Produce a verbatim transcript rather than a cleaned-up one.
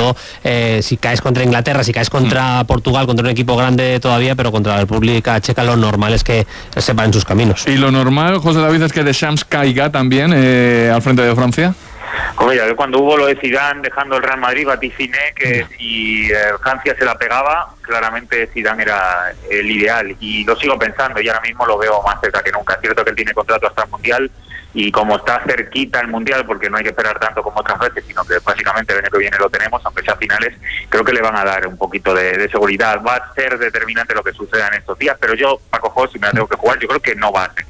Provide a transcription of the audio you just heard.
todo eh, si caes contra Inglaterra, si caes contra mm. Portugal, contra un equipo grande todavía, pero contra la República Checa lo normal es que sepan sus caminos. ¿Y lo normal, José David, es que Deschamps caiga también eh, al frente de Francia? Como ya, cuando hubo lo de Zidane dejando el Real Madrid, vaticiné que si eh, Francia se la pegaba, claramente Zidane era el ideal, y lo sigo pensando, y ahora mismo lo veo más cerca que nunca. Es cierto que él tiene contrato hasta el Mundial, y como está cerquita el Mundial, porque no hay que esperar tanto como otras veces, sino que básicamente el año que viene lo tenemos, aunque sea finales, creo que le van a dar un poquito de, de seguridad. Va a ser determinante lo que suceda en estos días, pero yo, Paco Jos, si me la tengo que jugar, yo creo que no va a ser.